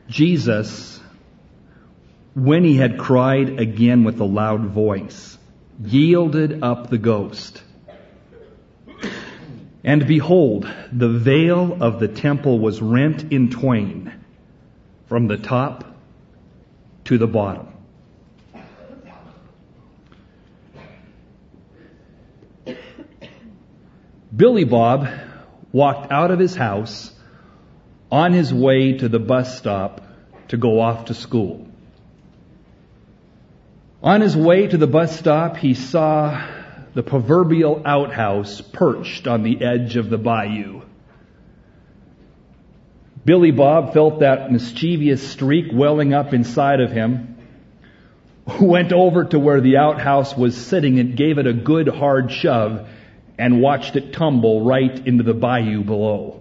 Jesus, when he had cried again with a loud voice, yielded up the ghost. And behold, the veil of the temple was rent in twain from the top to the bottom. Billy Bob walked out of his house on his way to the bus stop to go off to school. On his way to the bus stop, he saw the proverbial outhouse perched on the edge of the bayou. Billy Bob felt that mischievous streak welling up inside of him, went over to where the outhouse was sitting and gave it a good hard shove and watched it tumble right into the bayou below.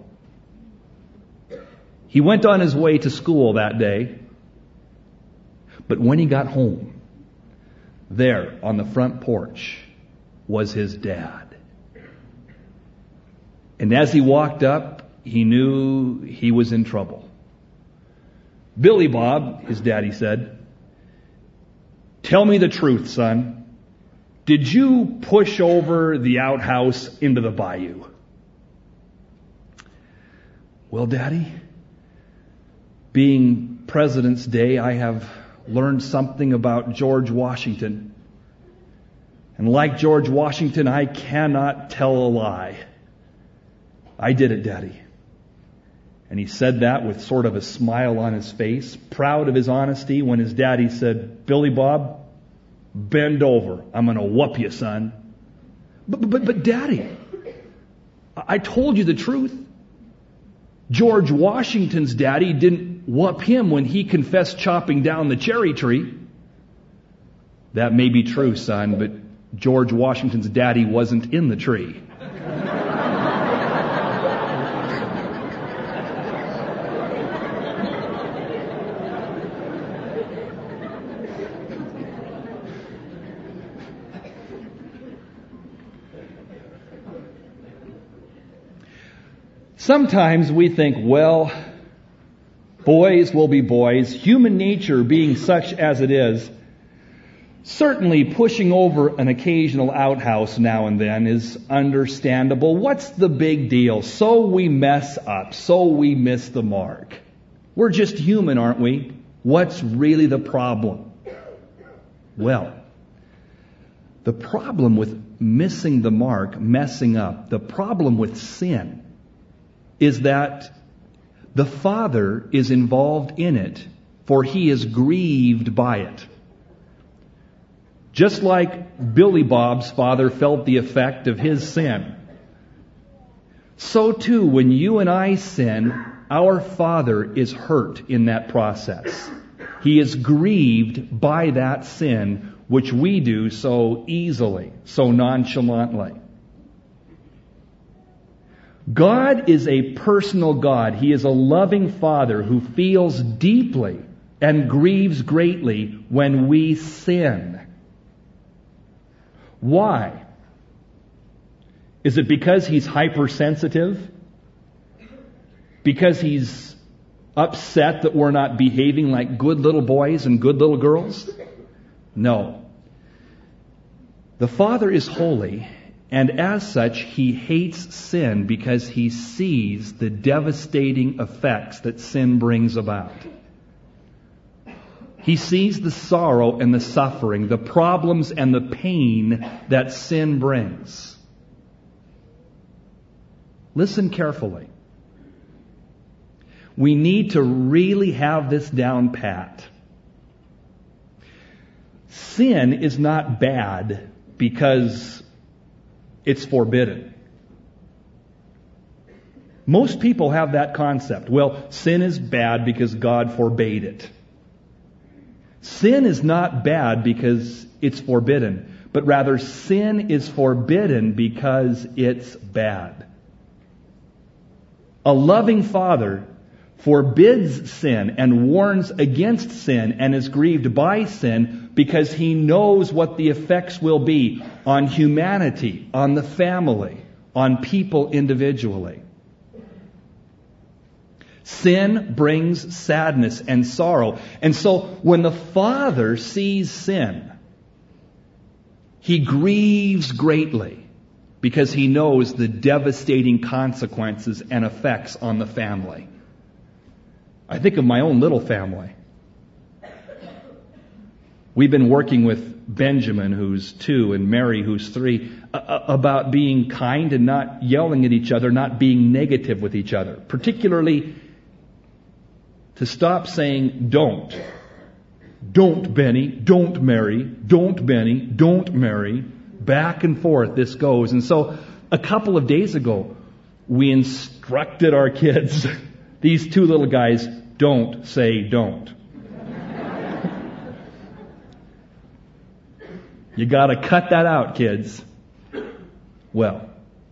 He went on his way to school that day, but when he got home, there on the front porch was his dad. And as he walked up, he knew he was in trouble. "Billy Bob," his daddy said, "tell me the truth, son. Did you push over the outhouse into the bayou?" "Well, Daddy, being President's Day, I have learned something about George Washington. And like George Washington, I cannot tell a lie. I did it, Daddy." And he said that with sort of a smile on his face, proud of his honesty, when his daddy said, "Billy Bob, bend over. I'm going to whoop you, son." But Daddy, I told you the truth. George Washington's daddy didn't whoop him when he confessed chopping down the cherry tree. "That may be true, son, but George Washington's daddy wasn't in the tree." Sometimes we think, well, boys will be boys. Human nature being such as it is, certainly pushing over an occasional outhouse now and then is understandable. What's the big deal? So we mess up. So we miss the mark. We're just human, aren't we? What's really the problem? Well, the problem with missing the mark, messing up, the problem with sin is that the Father is involved in it, for He is grieved by it. Just like Billy Bob's father felt the effect of his sin, so too when you and I sin, our Father is hurt in that process. He is grieved by that sin which we do so easily, so nonchalantly. God is a personal God. He is a loving Father who feels deeply and grieves greatly when we sin. Why? Is it because He's hypersensitive? Because He's upset that we're not behaving like good little boys and good little girls? No. The Father is holy, and as such, He hates sin because He sees the devastating effects that sin brings about. He sees the sorrow and the suffering, the problems and the pain that sin brings. Listen carefully. We need to really have this down pat. Sin is not bad because it's forbidden. Most people have that concept. Well, sin is bad because God forbade it. Sin is not bad because it's forbidden, but rather sin is forbidden because it's bad. A loving Father forbids sin and warns against sin and is grieved by sin because He knows what the effects will be on humanity, on the family, on people individually. Sin brings sadness and sorrow. And so when the Father sees sin, He grieves greatly because He knows the devastating consequences and effects on the family. I think of my own little family. We've been working with Benjamin, who's 2, and Mary, who's 3, about being kind and not yelling at each other, not being negative with each other. Particularly to stop saying, don't. Don't, Benny. Don't, Mary. Don't, Benny. Don't, Mary. Back and forth this goes. And so a couple of days ago, we instructed our kids, these 2 little guys, don't say don't. You got to cut that out, kids. Well,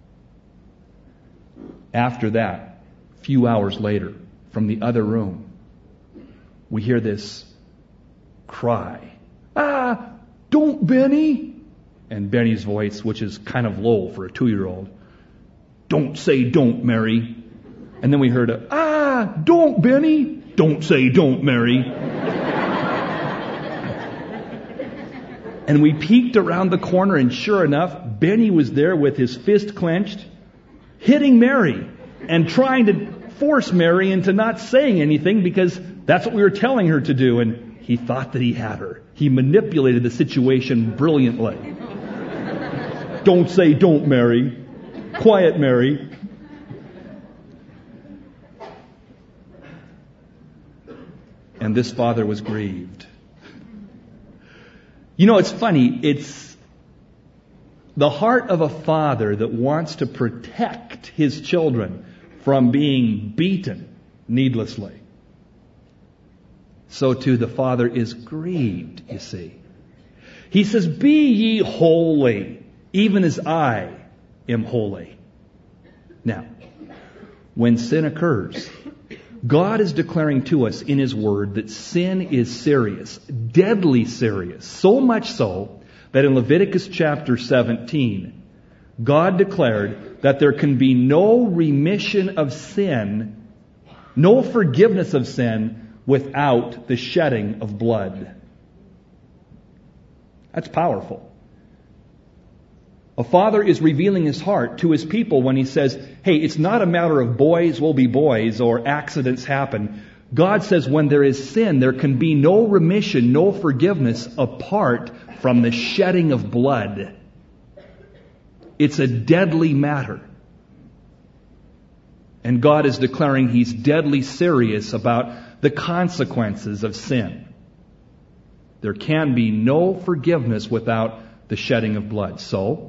after that, a few hours later, from the other room, we hear this cry. Ah, don't, Benny. And Benny's voice, which is kind of low for a 2-year-old. Don't say don't, Mary. And then we heard don't, Benny. Don't say don't, Mary. And we peeked around the corner, and sure enough, Benny was there with his fist clenched, hitting Mary, and trying to force Mary into not saying anything because that's what we were telling her to do. And he thought that he had her. He manipulated the situation brilliantly. Don't say don't, Mary. Quiet, Mary. And this father was grieved. You know, it's funny. It's the heart of a father that wants to protect his children from being beaten needlessly. So too the Father is grieved, you see. He says, be ye holy, even as I am holy. Now, when sin occurs, God is declaring to us in His Word that sin is serious, deadly serious, so much so that in Leviticus chapter 17, God declared that there can be no remission of sin, no forgiveness of sin without the shedding of blood. That's powerful. A father is revealing his heart to his people when he says, hey, it's not a matter of boys will be boys or accidents happen. God says when there is sin, there can be no remission, no forgiveness apart from the shedding of blood. It's a deadly matter. And God is declaring He's deadly serious about the consequences of sin. There can be no forgiveness without the shedding of blood. So,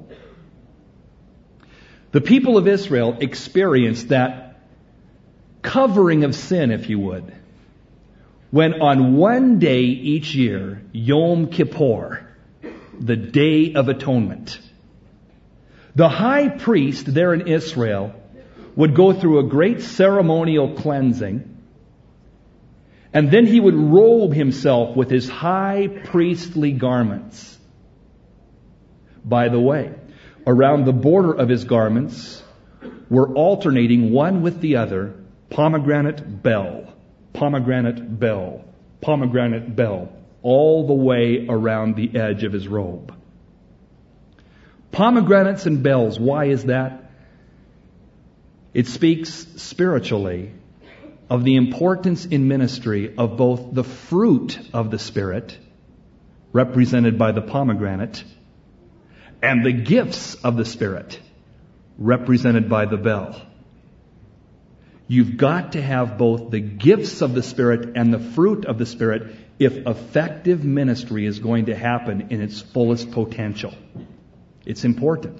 the people of Israel experienced that covering of sin, if you would, when on one day each year, Yom Kippur, the Day of Atonement, the high priest there in Israel would go through a great ceremonial cleansing, and then he would robe himself with his high priestly garments. By the way, around the border of his garments were alternating one with the other, pomegranate bell, pomegranate bell, pomegranate bell, all the way around the edge of his robe. Pomegranates and bells, why is that? It speaks spiritually of the importance in ministry of both the fruit of the Spirit, represented by the pomegranate, and the gifts of the Spirit, represented by the bell. You've got to have both the gifts of the Spirit and the fruit of the Spirit if effective ministry is going to happen in its fullest potential. It's important.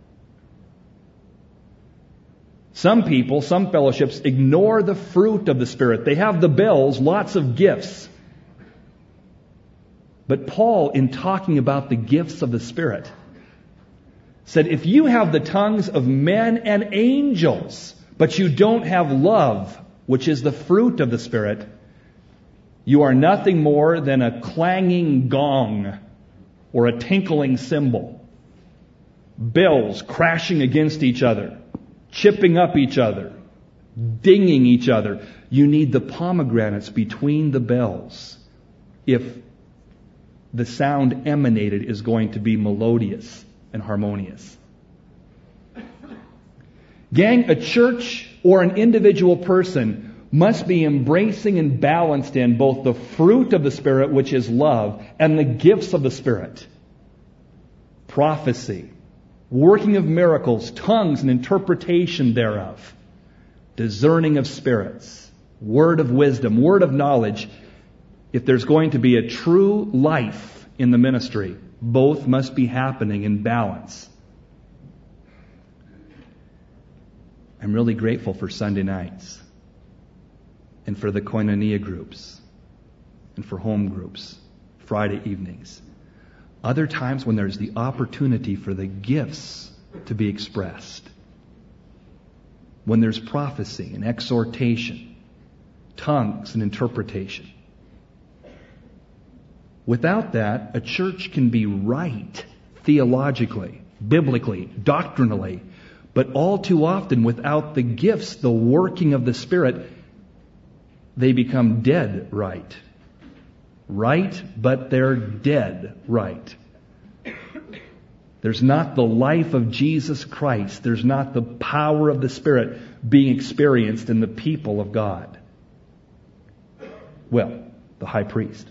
Some people, some fellowships ignore the fruit of the Spirit. They have the bells, lots of gifts. But Paul, in talking about the gifts of the Spirit, said, if you have the tongues of men and angels, but you don't have love, which is the fruit of the Spirit, you are nothing more than a clanging gong or a tinkling cymbal. Bells crashing against each other, chipping up each other, dinging each other. You need the pomegranates between the bells if the sound emanated is going to be melodious and harmonious. Gang, a church or an individual person must be embracing and balanced in both the fruit of the Spirit, which is love, and the gifts of the Spirit. Prophecy, working of miracles, tongues and interpretation thereof, discerning of spirits, word of wisdom, word of knowledge. If there's going to be a true life in the ministry, both must be happening in balance. I'm really grateful for Sunday nights and for the koinonia groups and for home groups, Friday evenings. Other times when there's the opportunity for the gifts to be expressed, when there's prophecy and exhortation, tongues and interpretation. Without that, a church can be right theologically, biblically, doctrinally, but all too often without the gifts, the working of the Spirit, they become dead right. Right, but they're dead right. There's not the life of Jesus Christ. There's not the power of the Spirit being experienced in the people of God. Well, the high priest.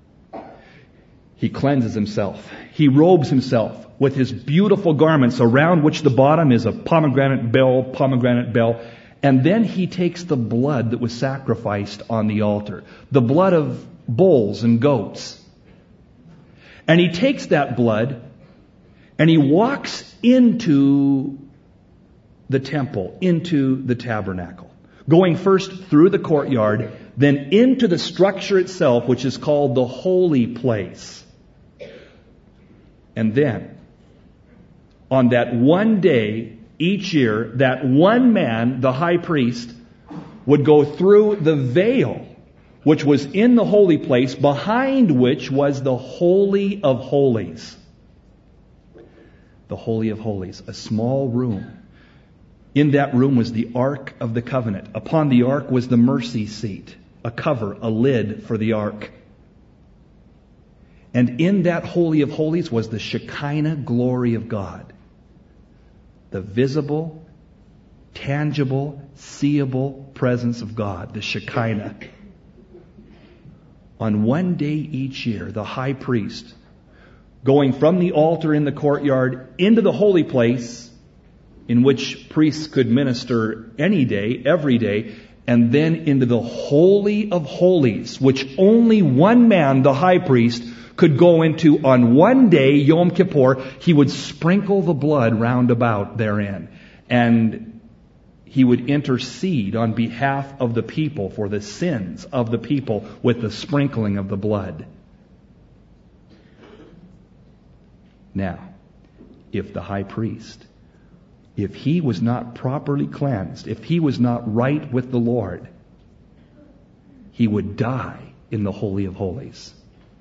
He cleanses himself. He robes himself with his beautiful garments around which the bottom is a pomegranate bell. And then he takes the blood that was sacrificed on the altar, the blood of bulls and goats. And he takes that blood and he walks into the temple, into the tabernacle, going first through the courtyard, then into the structure itself, which is called the holy place. And then, on that one day each year, that one man, the high priest, would go through the veil, which was in the holy place, behind which was the Holy of Holies. The Holy of Holies, a small room. In that room was the Ark of the Covenant. Upon the Ark was the mercy seat, a cover, a lid for the Ark. And in that Holy of Holies was the Shekinah glory of God. The visible, tangible, seeable presence of God, the Shekinah. On one day each year, the high priest, going from the altar in the courtyard into the holy place, in which priests could minister any day, every day, and then into the Holy of Holies, which only one man, the high priest, could go into on one day, Yom Kippur. He would sprinkle the blood round about therein. And he would intercede on behalf of the people for the sins of the people with the sprinkling of the blood. Now, if the high priest, if he was not properly cleansed, if he was not right with the Lord, he would die in the Holy of Holies.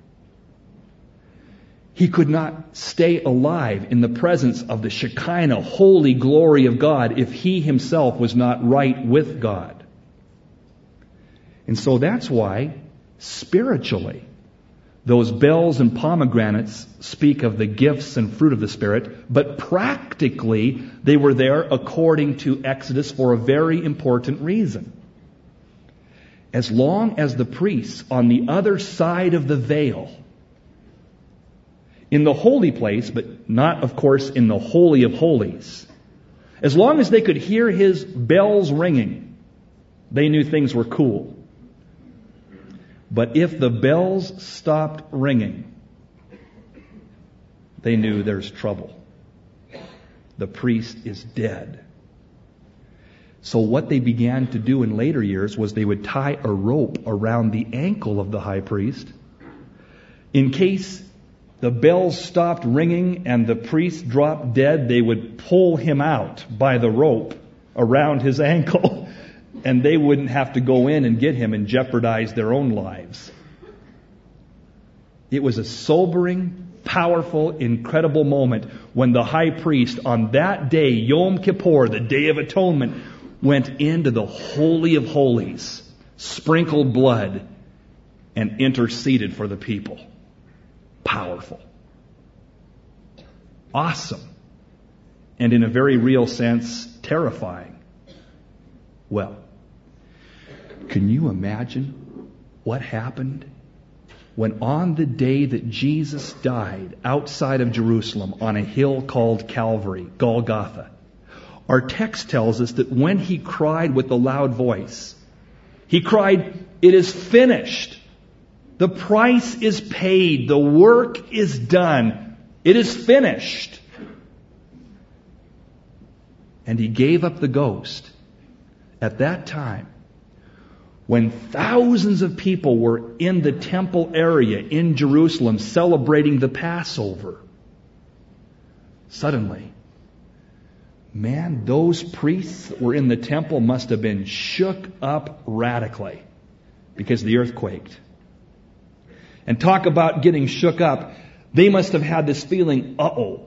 He could not stay alive in the presence of the Shekinah, holy glory of God, if he himself was not right with God. And so that's why, spiritually, those bells and pomegranates speak of the gifts and fruit of the Spirit, but practically they were there according to Exodus for a very important reason. As long as the priests on the other side of the veil, in the holy place, but not, of course, in the Holy of Holies, as long as they could hear his bells ringing, they knew things were cool. But if the bells stopped ringing, they knew there's trouble. The priest is dead. So what they began to do in later years was they would tie a rope around the ankle of the high priest in case the bells stopped ringing and the priest dropped dead. They would pull him out by the rope around his ankle, and they wouldn't have to go in and get him and jeopardize their own lives. It was a sobering, powerful, incredible moment when the high priest on that day, Yom Kippur, the Day of Atonement, went into the Holy of Holies, sprinkled blood, and interceded for the people. Powerful. Awesome. And in a very real sense, terrifying. Well, can you imagine what happened when on the day that Jesus died outside of Jerusalem on a hill called Calvary, Golgotha? Our text tells us that when he cried with a loud voice, he cried, "It is finished. The price is paid. The work is done. It is finished." And he gave up the ghost at that time when thousands of people were in the temple area in Jerusalem celebrating the Passover. Suddenly, man, those priests that were in the temple must have been shook up radically because the earth quaked. And talk about getting shook up. They must have had this feeling, uh-oh,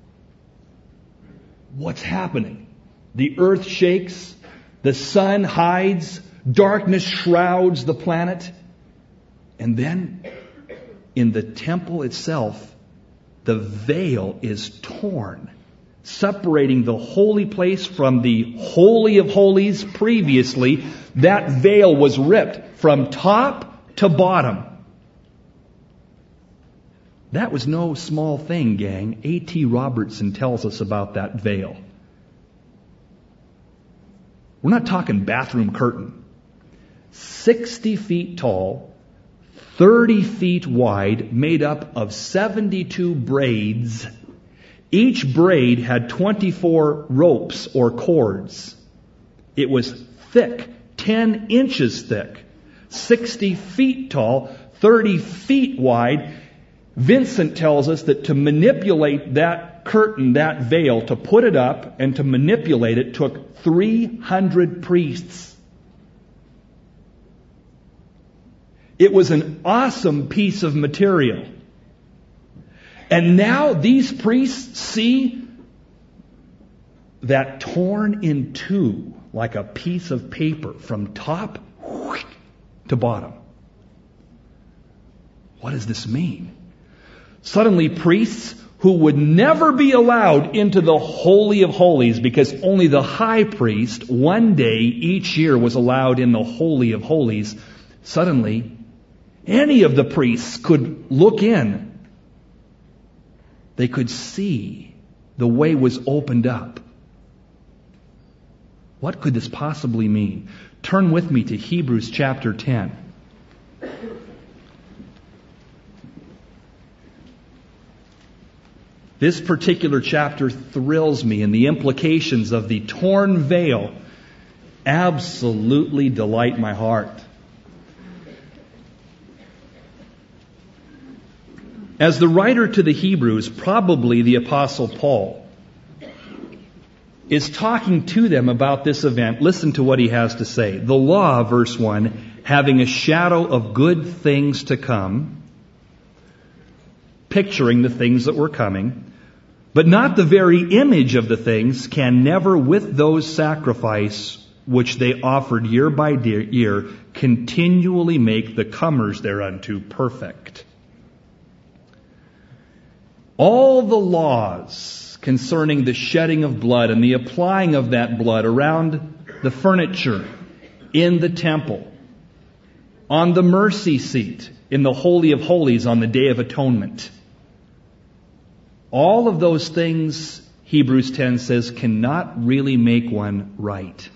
what's happening? The earth shakes, the sun hides, darkness shrouds the planet. And then, in the temple itself, the veil is torn, separating the holy place from the Holy of Holies previously. That veil was ripped from top to bottom. That was no small thing, gang. A.T. Robertson tells us about that veil. We're not talking bathroom curtain. 60 feet tall, 30 feet wide, made up of 72 braids. Each braid had 24 ropes or cords. It was thick, 10 inches thick, 60 feet tall, 30 feet wide. Vincent tells us that to manipulate that curtain, that veil, to put it up and to manipulate it took 300 priests. It was an awesome piece of material. And now these priests see that torn in two like a piece of paper from top to bottom. What does this mean? Suddenly priests who would never be allowed into the Holy of Holies because only the high priest one day each year was allowed in the Holy of Holies, suddenly any of the priests could look in. They could see the way was opened up. What could this possibly mean? Turn with me to Hebrews chapter 10. This particular chapter thrills me, and the implications of the torn veil absolutely delight my heart. As the writer to the Hebrews, probably the Apostle Paul, is talking to them about this event, listen to what he has to say. The law, verse 1, having a shadow of good things to come, picturing the things that were coming, but not the very image of the things, can never with those sacrifice which they offered year by year continually make the comers thereunto perfect. All the laws concerning the shedding of blood and the applying of that blood around the furniture in the temple, on the mercy seat in the Holy of Holies on the Day of Atonement, all of those things, Hebrews 10 says, cannot really make one right.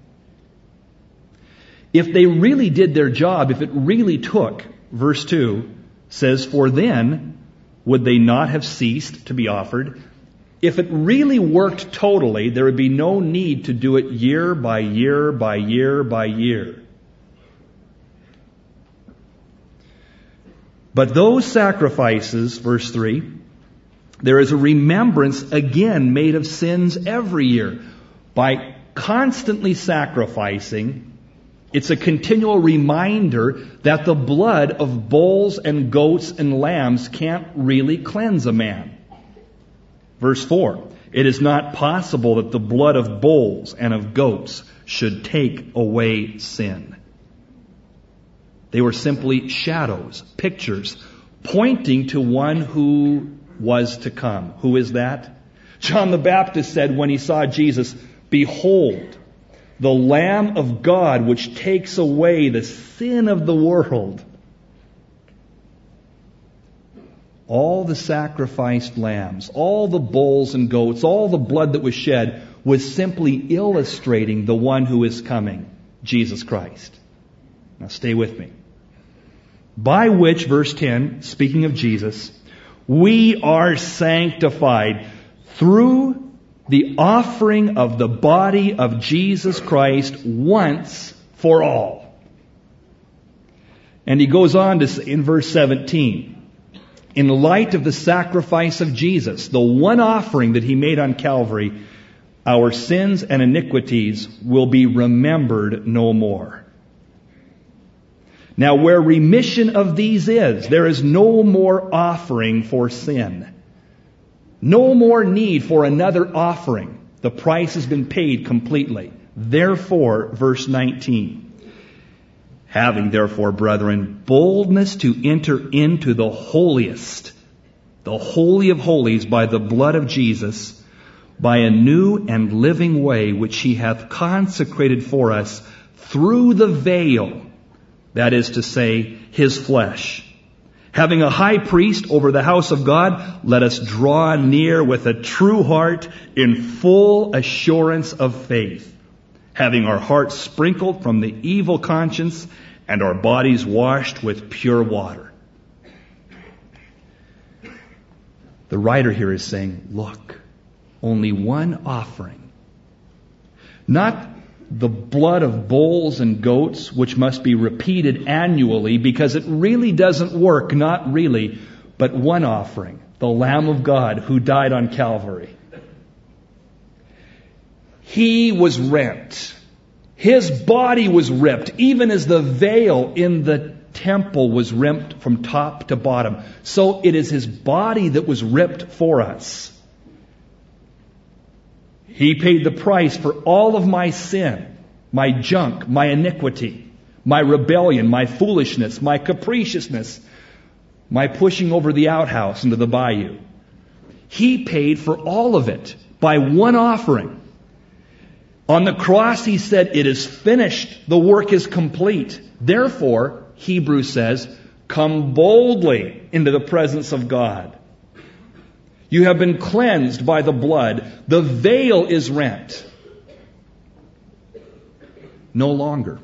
If they really did their job, if it really took, verse 2 says, for then would they not have ceased to be offered? If it really worked totally, there would be no need to do it year by year by year by year. But those sacrifices, verse 3, there is a remembrance again made of sins every year. By constantly sacrificing, it's a continual reminder that the blood of bulls and goats and lambs can't really cleanse a man. Verse 4, It is not possible that the blood of bulls and of goats should take away sin. They were simply shadows, pictures, pointing to one who was to come. Who is that? John the Baptist said when he saw Jesus, "Behold, the Lamb of God which takes away the sin of the world." All the sacrificed lambs, all the bulls and goats, all the blood that was shed was simply illustrating the one who is coming, Jesus Christ. Now stay with me. By which, verse 10, speaking of Jesus, we are sanctified through the offering of the body of Jesus Christ once for all. And he goes on to say in verse 17, in light of the sacrifice of Jesus, the one offering that he made on Calvary, our sins and iniquities will be remembered no more. Now, where remission of these is, there is no more offering for sin. No more need for another offering. The price has been paid completely. Therefore, verse 19, having therefore, brethren, boldness to enter into the holiest, the holy of holies, by the blood of Jesus, by a new and living way which he hath consecrated for us through the veil, that is to say, his flesh. Having a high priest over the house of God, let us draw near with a true heart in full assurance of faith, having our hearts sprinkled from the evil conscience and our bodies washed with pure water. The writer here is saying, look, only one offering. Not the blood of bulls and goats, which must be repeated annually because it really doesn't work, not really, but one offering, the Lamb of God who died on Calvary. He was rent. His body was ripped, even as the veil in the temple was ripped from top to bottom. So it is his body that was ripped for us. He paid the price for all of my sin, my junk, my iniquity, my rebellion, my foolishness, my capriciousness, my pushing over the outhouse into the bayou. He paid for all of it by one offering. On the cross, he said, it is finished. The work is complete. Therefore, Hebrews says, come boldly into the presence of God. You have been cleansed by the blood. The veil is rent. No longer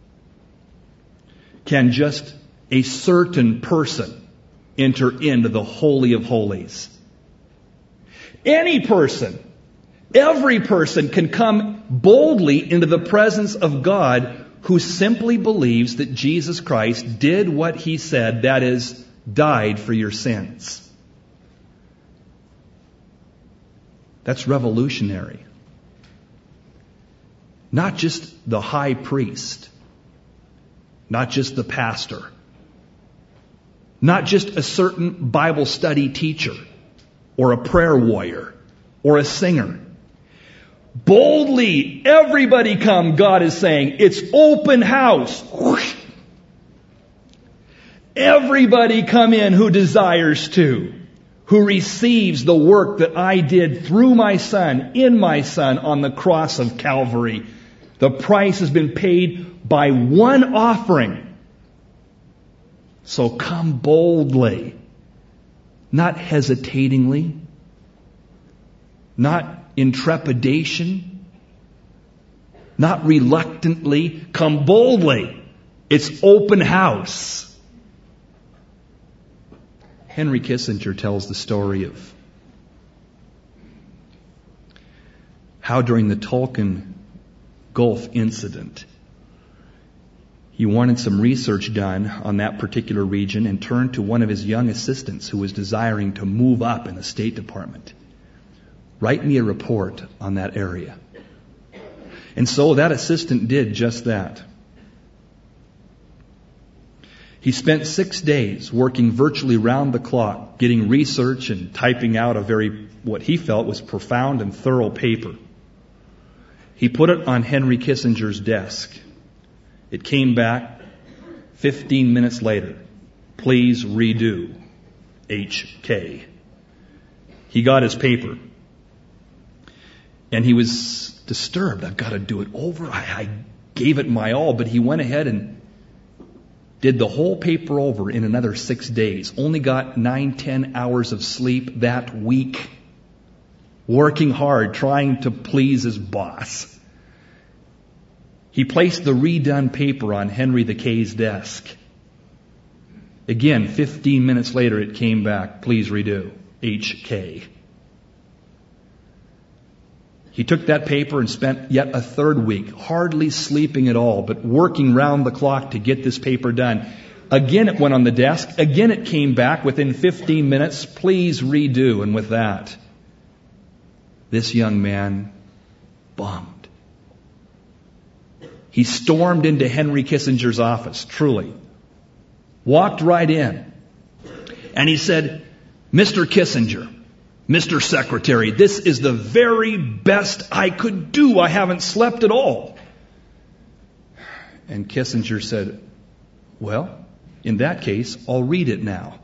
can just a certain person enter into the Holy of Holies. Any person, every person can come boldly into the presence of God who simply believes that Jesus Christ did what he said, that is, died for your sins. That's revolutionary. Not just the high priest, not just the pastor, not just a certain Bible study teacher or a prayer warrior or a singer. Boldly, everybody come, God is saying. It's open house. Whoosh. Everybody come in who desires to, who receives the work that I did through my Son, in my Son, on the cross of Calvary. The price has been paid by one offering. So come boldly, not hesitatingly, not in trepidation, not reluctantly. Come boldly. It's open house. Henry Kissinger tells the story of how during the Tonkin Gulf incident, he wanted some research done on that particular region and turned to one of his young assistants who was desiring to move up in the State Department. Write me a report on that area. And so that assistant did just that. He spent 6 days working virtually round the clock, getting research and typing out what he felt was profound and thorough paper. He put it on Henry Kissinger's desk. It came back 15 minutes later. Please redo. HK. He got his paper. And he was disturbed. I've got to do it over. I gave it my all, but he went ahead and did the whole paper over in another 6 days. Only got 9-10 hours of sleep that week. Working hard, trying to please his boss. He placed the redone paper on Henry the K's desk. Again, 15 minutes later it came back. Please redo. HK. He took that paper and spent yet a third week, hardly sleeping at all, but working round the clock to get this paper done. Again it went on the desk. Again it came back within 15 minutes. Please redo. And with that, this young man bummed. He stormed into Henry Kissinger's office, truly. Walked right in. And he said, Mr. Kissinger, Mr. Secretary, this is the very best I could do. I haven't slept at all. And Kissinger said, well, in that case, I'll read it now.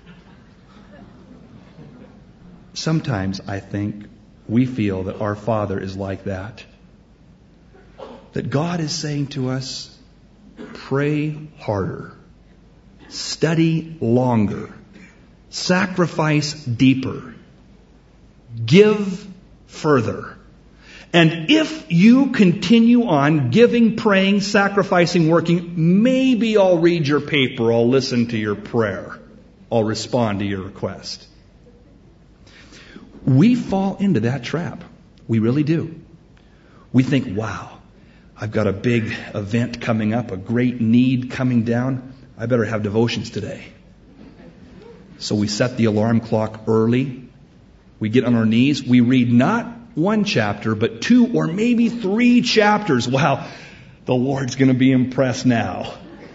Sometimes I think we feel that our Father is like that. That God is saying to us, pray harder, study longer, sacrifice deeper, give further. And if you continue on giving, praying, sacrificing, working, maybe I'll read your paper, I'll listen to your prayer, I'll respond to your request. We fall into that trap. We really do. We think, wow, I've got a big event coming up, a great need coming down. I better have devotions today. So we set the alarm clock early. We get on our knees. We read not 1 chapter, but 2 or maybe 3 chapters. Wow, the Lord's going to be impressed now.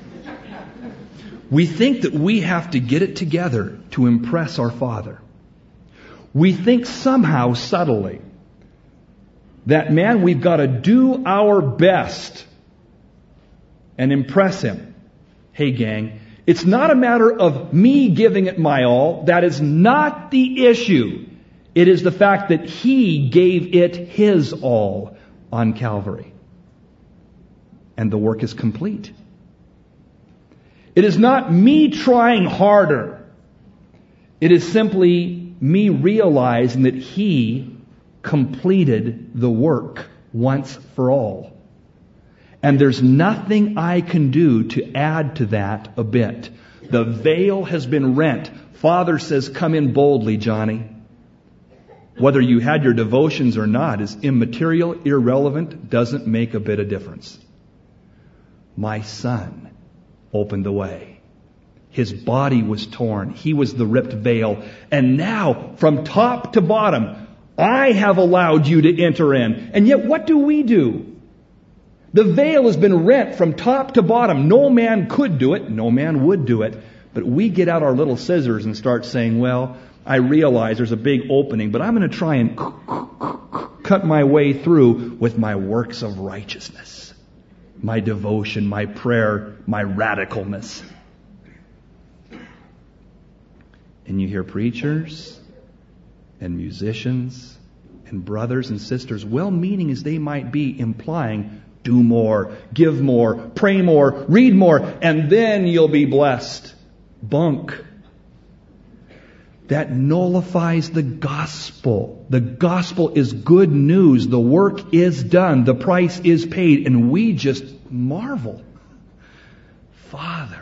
We think that we have to get it together to impress our Father. We think somehow, subtly, that, man, we've got to do our best and impress Him. Hey, gang, it's not a matter of me giving it my all. That is not the issue. It is the fact that He gave it His all on Calvary. And the work is complete. It is not me trying harder. It is simply me realizing that He completed the work once for all. And there's nothing I can do to add to that a bit. The veil has been rent. Father says, come in boldly, Johnny. Whether you had your devotions or not is immaterial, irrelevant, doesn't make a bit of difference. My Son opened the way. His body was torn. He was the ripped veil. And now, from top to bottom, I have allowed you to enter in. And yet, what do? The veil has been rent from top to bottom. No man could do it. No man would do it. But we get out our little scissors and start saying, well, I realize there's a big opening, but I'm going to try and cut my way through with my works of righteousness, my devotion, my prayer, my radicalness. And you hear preachers and musicians and brothers and sisters, well-meaning as they might be, implying, do more, give more, pray more, read more, and then you'll be blessed. Bunk. That nullifies the gospel. The gospel is good news. The work is done. The price is paid. And we just marvel. Father.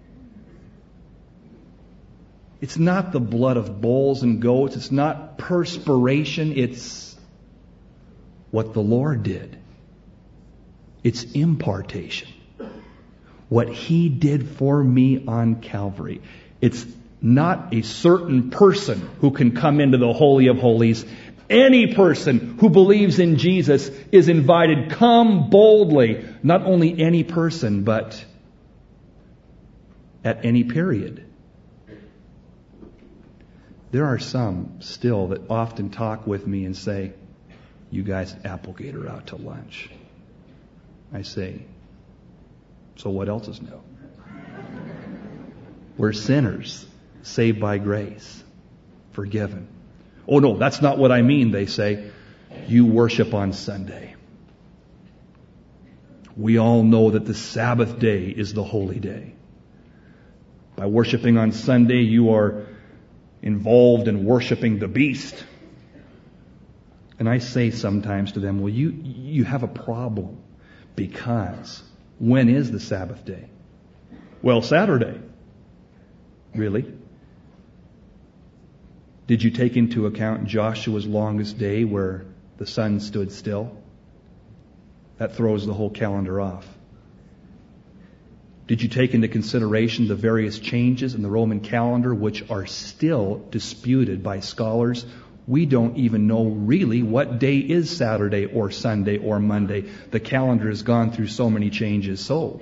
It's not the blood of bulls and goats. It's not perspiration. It's what the Lord did. It's impartation. What He did for me on Calvary. It's not a certain person who can come into the Holy of Holies. Any person who believes in Jesus is invited. Come boldly. Not only any person, but at any period. There are some still that often talk with me and say, you guys at Applegate are out to lunch. I say, so what else is new? We're sinners, saved by grace, forgiven. Oh no, that's not what I mean, they say. You worship on Sunday. We all know that the Sabbath day is the holy day. By worshiping on Sunday, you are involved in worshiping the beast. And I say sometimes to them, well, you have a problem, because when is the Sabbath day? Well, Saturday. Really? Did you take into account Joshua's longest day where the sun stood still? That throws the whole calendar off. Did you take into consideration the various changes in the Roman calendar which are still disputed by scholars? We don't even know really what day is Saturday or Sunday or Monday. The calendar has gone through so many changes. So,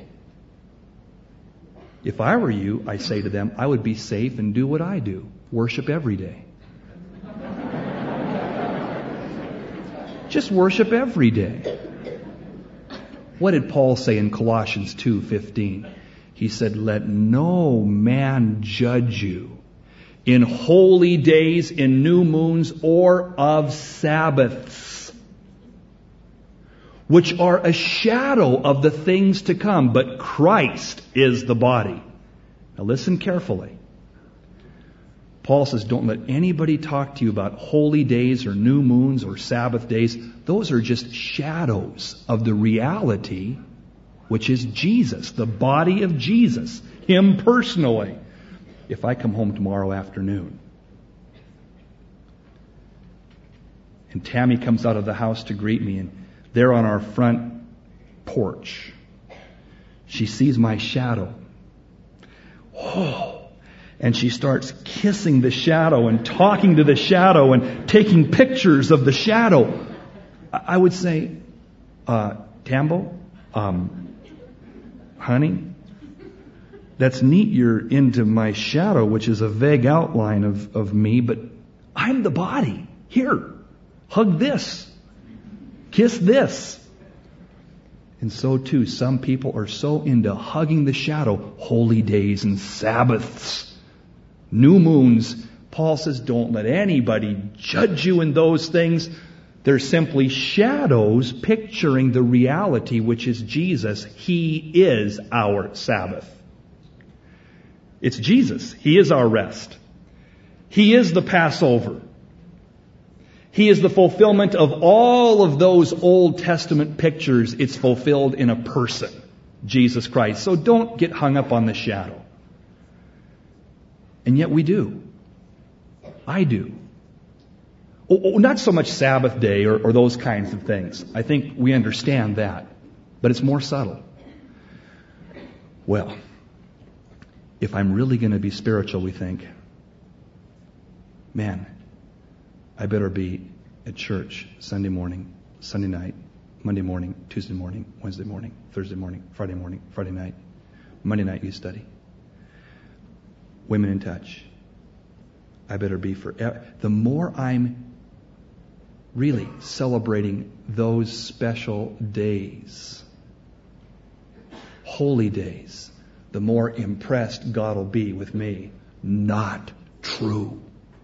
if I were you, I say to them, I would be safe and do what I do. Worship every day. Just worship every day. What did Paul say in Colossians 2:15? He said, let no man judge you in holy days, in new moons, or of Sabbaths, which are a shadow of the things to come, but Christ is the body. Now listen carefully. Paul says, don't let anybody talk to you about holy days or new moons or Sabbath days. Those are just shadows of the reality, which is Jesus, the body of Jesus, Him personally. If I come home tomorrow afternoon and Tammy comes out of the house to greet me, and there on our front porch, she sees my shadow. Oh! And she starts kissing the shadow and talking to the shadow and taking pictures of the shadow. I would say, Tambo, honey, that's neat you're into my shadow, which is a vague outline of me, but I'm the body. Here, hug this. Kiss this. And so too, some people are so into hugging the shadow, holy days and Sabbaths, new moons. Paul says, don't let anybody judge you in those things. They're simply shadows picturing the reality, which is Jesus. He is our Sabbath. It's Jesus. He is our rest. He is the Passover. He is the fulfillment of all of those Old Testament pictures. It's fulfilled in a person, Jesus Christ. So don't get hung up on the shadow. And yet we do. I do. Not so much Sabbath day or those kinds of things. I think we understand that. But it's more subtle. Well, if I'm really going to be spiritual, we think, man, I better be at church Sunday morning, Sunday night, Monday morning, Tuesday morning, Wednesday morning, Thursday morning, Friday night, Monday night youth study. Women in touch. I better be forever. The more I'm really celebrating those special days, holy days, the more impressed God will be with me. Not true.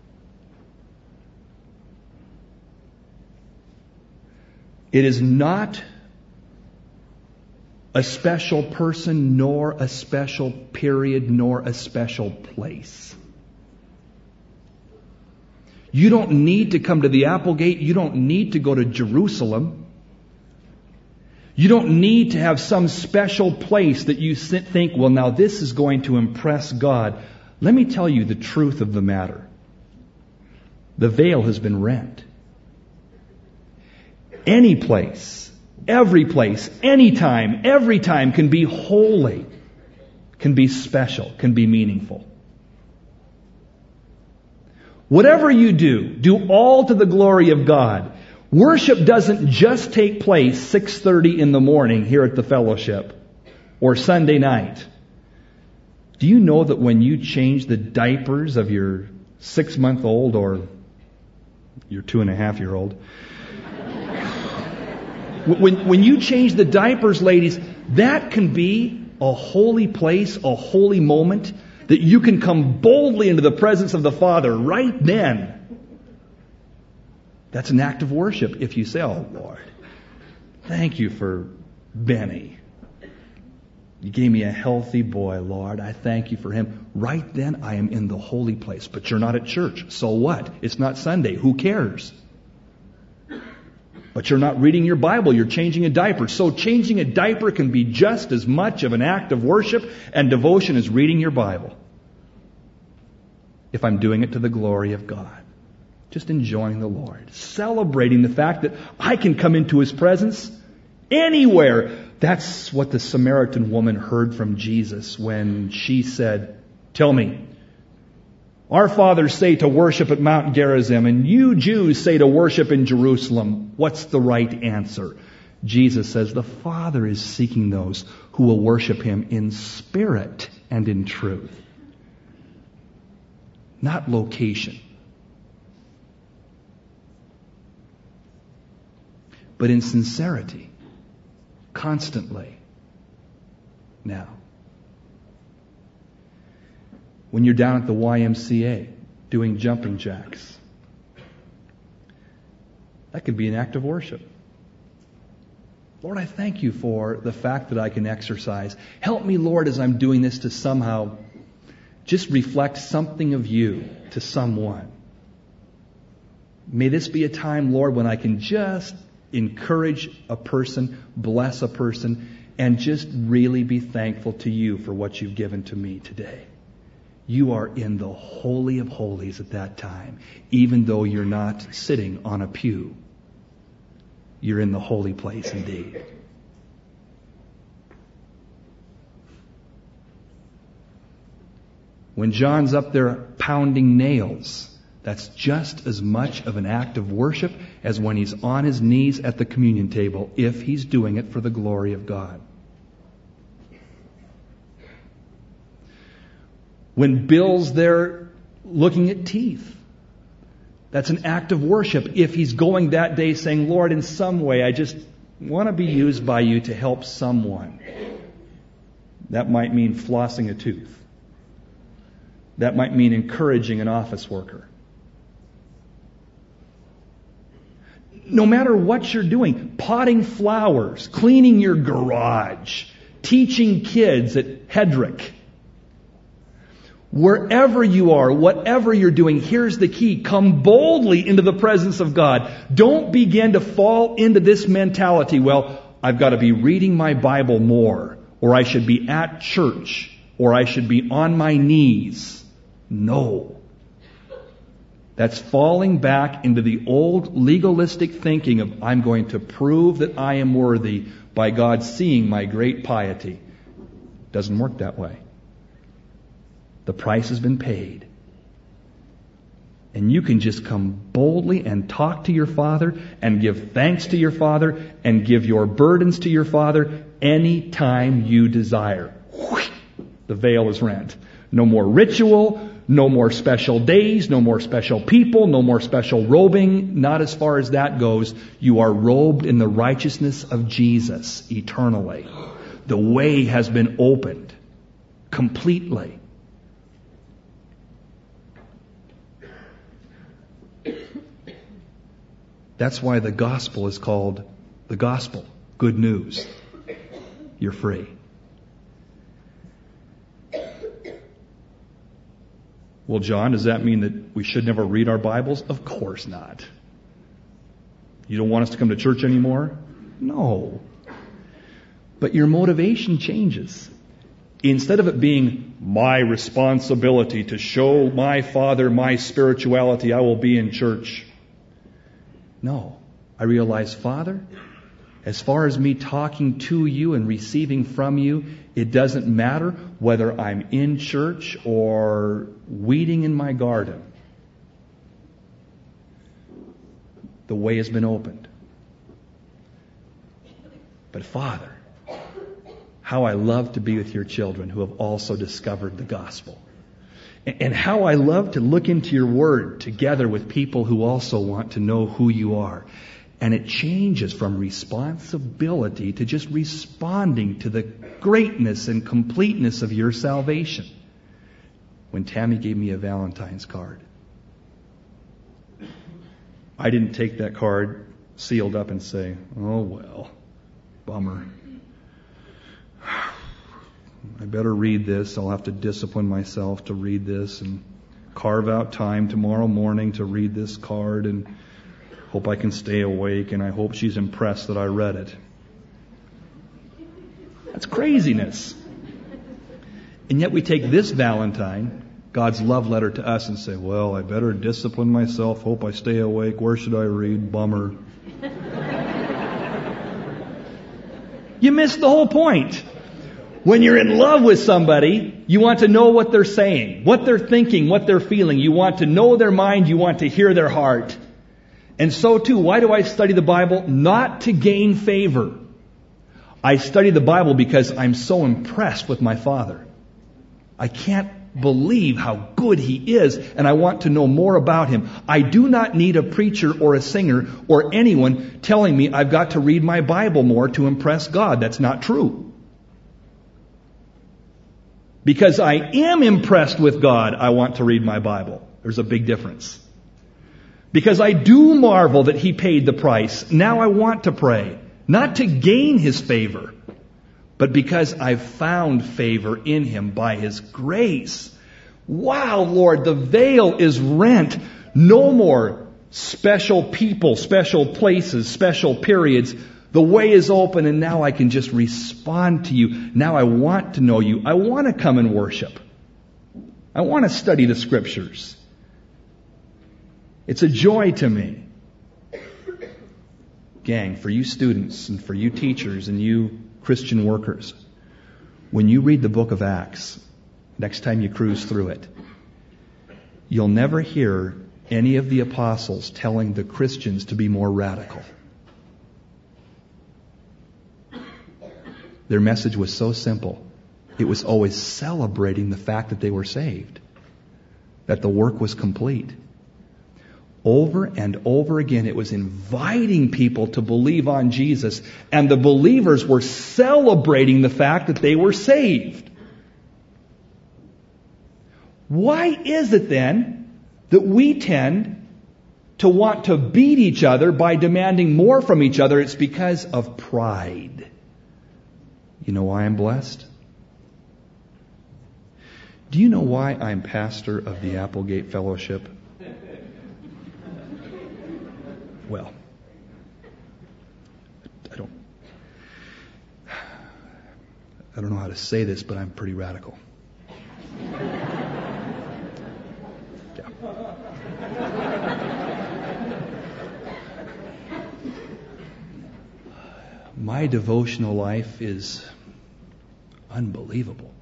It is not a special person, nor a special period, nor a special place. You don't need to come to the Applegate. You don't need to go to Jerusalem. You don't need to have some special place that you think, well, now this is going to impress God. Let me tell you the truth of the matter. The veil has been rent. Any place, every place, anytime, every time can be holy, can be special, can be meaningful. Whatever you do all to the glory of God. Worship doesn't just take place 6:30 in the morning here at the fellowship or Sunday night. Do you know that when you change the diapers of your 6-month-old or your 2.5-year-old, when you change the diapers, ladies, that can be a holy place, a holy moment, that you can come boldly into the presence of the Father right then. That's an act of worship if you say, "Oh Lord, thank you for Benny. You gave me a healthy boy, Lord. I thank you for him." Right then I am in the holy place. But you're not at church. So what? It's not Sunday. Who cares? But you're not reading your Bible. You're changing a diaper. So changing a diaper can be just as much of an act of worship and devotion as reading your Bible. If I'm doing it to the glory of God. Just enjoying the Lord. Celebrating the fact that I can come into His presence anywhere. That's what the Samaritan woman heard from Jesus when she said, "Tell me, our fathers say to worship at Mount Gerizim, and you Jews say to worship in Jerusalem. What's the right answer?" Jesus says, the Father is seeking those who will worship Him in spirit and in truth. Not location. But in sincerity. Constantly. Now, when you're down at the YMCA doing jumping jacks, that could be an act of worship. Lord, I thank you for the fact that I can exercise. Help me, Lord, as I'm doing this to somehow just reflect something of you to someone. May this be a time, Lord, when I can just encourage a person, bless a person, and just really be thankful to you for what you've given to me today. You are in the Holy of Holies at that time, even though you're not sitting on a pew. You're in the holy place indeed. When John's up there pounding nails, that's just as much of an act of worship as when he's on his knees at the communion table, if he's doing it for the glory of God. When Bill's there looking at teeth, that's an act of worship if he's going that day saying, Lord, in some way I just want to be used by you to help someone. That might mean flossing a tooth. That might mean encouraging an office worker. No matter what you're doing, potting flowers, cleaning your garage, teaching kids at Hedrick, wherever you are, whatever you're doing, here's the key. Come boldly into the presence of God. Don't begin to fall into this mentality, well, I've got to be reading my Bible more, or I should be at church, or I should be on my knees. No. That's falling back into the old legalistic thinking of, I'm going to prove that I am worthy by God seeing my great piety. Doesn't work that way. The price has been paid. And you can just come boldly and talk to your Father and give thanks to your Father and give your burdens to your Father any time you desire. The veil is rent. No more ritual, no more special days, no more special people, no more special robing. Not as far as that goes. You are robed in the righteousness of Jesus eternally. The way has been opened completely. That's why the gospel is called the gospel. Good news. You're free. Well, John, does that mean that we should never read our Bibles? Of course not. You don't want us to come to church anymore? No. But your motivation changes. Instead of it being my responsibility to show my Father my spirituality, I will be in church. No. I realize, Father, as far as me talking to you and receiving from you, it doesn't matter whether I'm in church or weeding in my garden. The way has been opened. But Father, how I love to be with your children who have also discovered the gospel. And how I love to look into your word together with people who also want to know who you are. And it changes from responsibility to just responding to the greatness and completeness of your salvation. When Tammy gave me a Valentine's card, I didn't take that card sealed up and say, oh well, bummer. I better read this. I'll have to discipline myself to read this and carve out time tomorrow morning to read this card and hope I can stay awake, and I hope she's impressed that I read it. That's craziness. And yet we take this Valentine, God's love letter to us, and say, well, I better discipline myself, hope I stay awake, where should I read? Bummer. You missed the whole point. When you're in love with somebody, you want to know what they're saying, what they're thinking, what they're feeling. You want to know their mind, you want to hear their heart. And so too, why do I study the Bible? Not to gain favor. I study the Bible because I'm so impressed with my Father. I can't believe how good He is, and I want to know more about Him. I do not need a preacher or a singer or anyone telling me I've got to read my Bible more to impress God. That's not true. Because I am impressed with God, I want to read my Bible. There's a big difference. Because I do marvel that He paid the price. Now I want to pray. Not to gain His favor, but because I've found favor in Him by His grace. Wow, Lord, the veil is rent. No more special people, special places, special periods. The way is open, and now I can just respond to you. Now I want to know you. I want to come and worship. I want to study the Scriptures. It's a joy to me. Gang, for you students and for you teachers and you Christian workers, when you read the book of Acts, next time you cruise through it, you'll never hear any of the apostles telling the Christians to be more radical. Their message was so simple. It was always celebrating the fact that they were saved, that the work was complete. Over and over again, it was inviting people to believe on Jesus, and the believers were celebrating the fact that they were saved. Why is it then that we tend to want to beat each other by demanding more from each other? It's because of pride. You know why I'm blessed? Do you know why I'm pastor of the Applegate Fellowship? Well, I don't know how to say this, but I'm pretty radical. Yeah. My devotional life is unbelievable.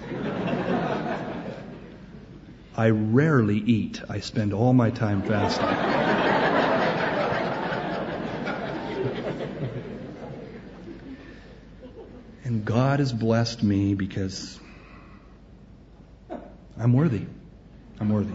I rarely eat. I spend all my time fasting. And God has blessed me because I'm worthy. I'm worthy.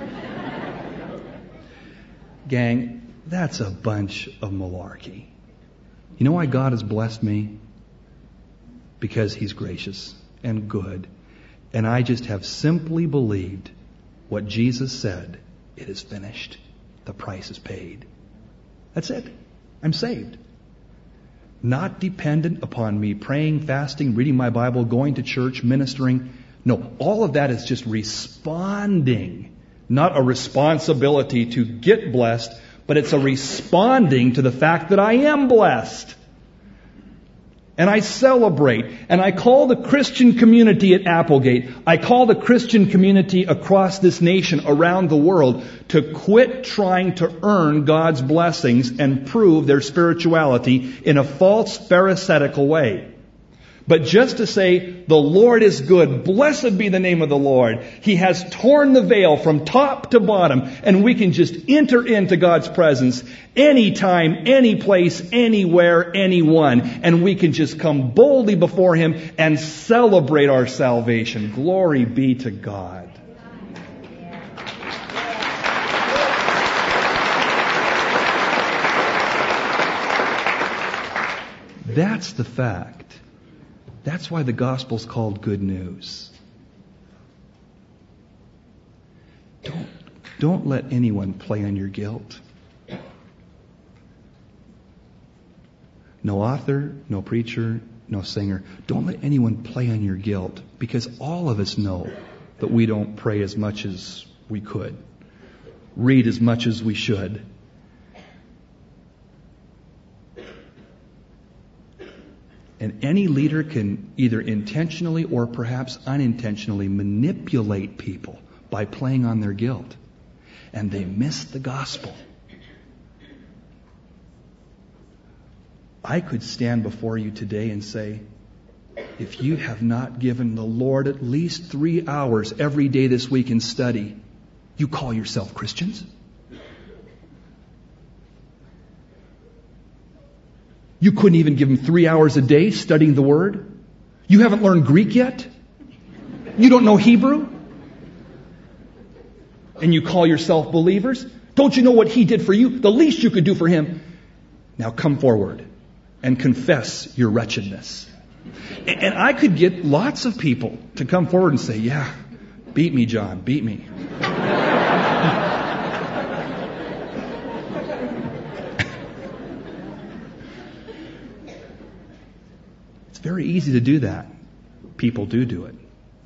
Gang, that's a bunch of malarkey. You know why God has blessed me? Because He's gracious and good. And I just have simply believed what Jesus said. It is finished. The price is paid. That's it. I'm saved. Not dependent upon me praying, fasting, reading my Bible, going to church, ministering. No, all of that is just responding. Not a responsibility to get blessed, but it's a responding to the fact that I am blessed. And I celebrate. And I call the Christian community at Applegate, I call the Christian community across this nation, around the world, to quit trying to earn God's blessings and prove their spirituality in a false pharisaical way. But just to say, the Lord is good, blessed be the name of the Lord. He has torn the veil from top to bottom, and we can just enter into God's presence anytime, any place, anywhere, anyone, and we can just come boldly before Him and celebrate our salvation. Glory be to God. That's the fact. That's why the gospel's called good news. Don't let anyone play on your guilt. No author, no preacher, no singer. Don't let anyone play on your guilt, because all of us know that we don't pray as much as we could, read as much as we should. And any leader can either intentionally or perhaps unintentionally manipulate people by playing on their guilt. And they miss the gospel. I could stand before you today and say, if you have not given the Lord at least 3 hours every day this week in study, you call yourself Christians? You couldn't even give Him 3 hours a day studying the Word? You haven't learned Greek yet? You don't know Hebrew? And you call yourself believers? Don't you know what He did for you? The least you could do for Him. Now come forward and confess your wretchedness. And I could get lots of people to come forward and say, yeah, beat me, John, beat me. It's very easy to do that. People do it.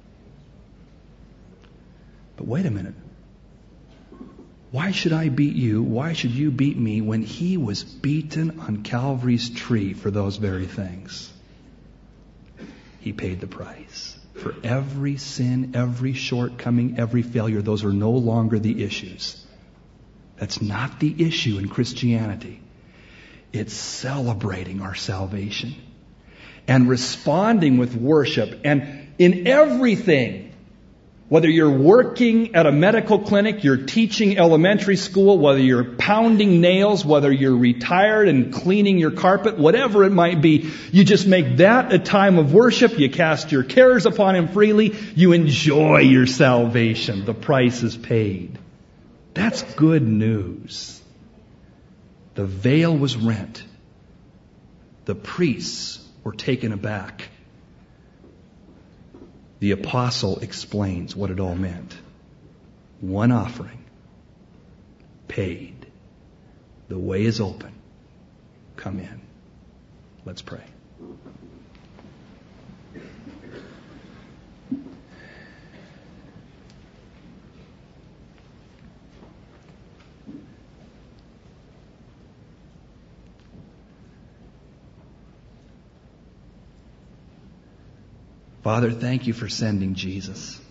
But wait a minute. Why should I beat you? Why should you beat me when He was beaten on Calvary's tree for those very things? He paid the price. For every sin, every shortcoming, every failure, those are no longer the issues. That's not the issue in Christianity. It's celebrating our salvation and responding with worship. And in everything, whether you're working at a medical clinic, you're teaching elementary school, whether you're pounding nails, whether you're retired and cleaning your carpet, whatever it might be, you just make that a time of worship. You cast your cares upon Him freely. You enjoy your salvation. The price is paid. That's good news. The veil was rent. The priests were taken aback. The apostle explains what it all meant. One offering, paid. The way is open. Come in. Let's pray. Father, thank You for sending Jesus.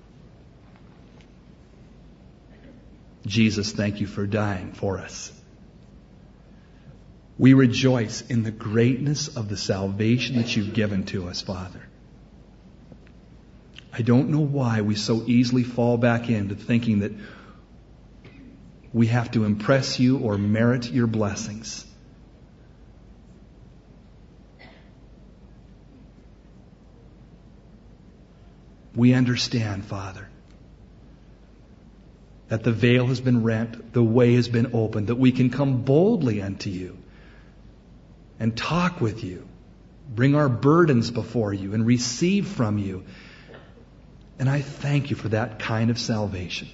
Jesus, thank You for dying for us. We rejoice in the greatness of the salvation that You've given to us, Father. I don't know why we so easily fall back into thinking that we have to impress You or merit Your blessings. We understand, Father, that the veil has been rent, the way has been opened, that we can come boldly unto You and talk with You, bring our burdens before You and receive from You. And I thank You for that kind of salvation.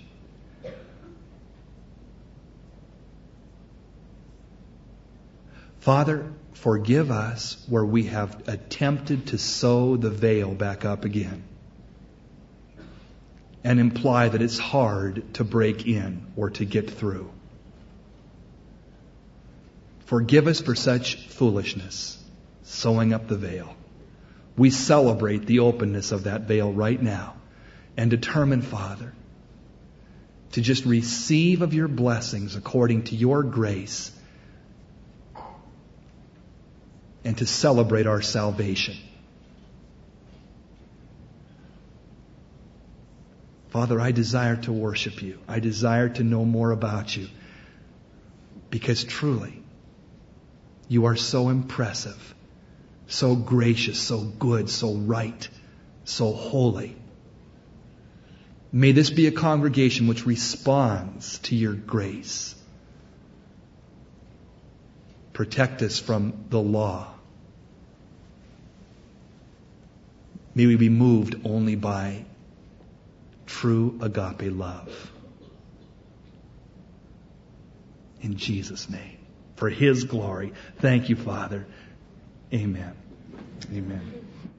Father, forgive us where we have attempted to sew the veil back up again and imply that it's hard to break in or to get through. Forgive us for such foolishness, sewing up the veil. We celebrate the openness of that veil right now and determine, Father, to just receive of Your blessings according to Your grace and to celebrate our salvation Father, I desire to worship you. I desire to know more about you. Because truly, you are so impressive, so gracious, so good, so right, so holy. May this be a congregation which responds to your grace. Protect us from the law. May we be moved only by true agape love. In Jesus' name. For His glory. Thank you, Father. Amen. Amen.